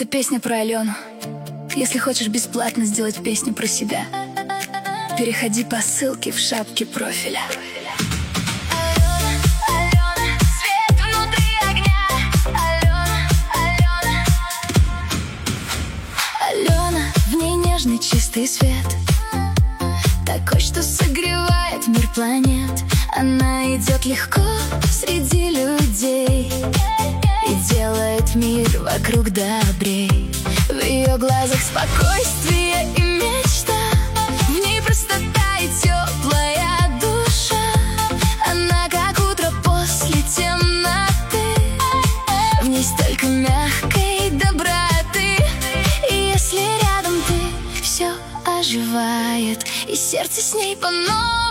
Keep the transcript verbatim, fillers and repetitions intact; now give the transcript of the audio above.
Это песня про Алену. Если хочешь бесплатно сделать песню про себя, переходи по ссылке в шапке профиля. Чистый свет, такой, что согревает мир планет. Она идет легко среди людей и делает мир вокруг добрей. В ее глазах спокойствие и мечта, в ней простота и теплая душа. Она как утро после темноты, в ней столько мягкой доброты. И если рядом ты, все оживает, и сердце с ней по-новому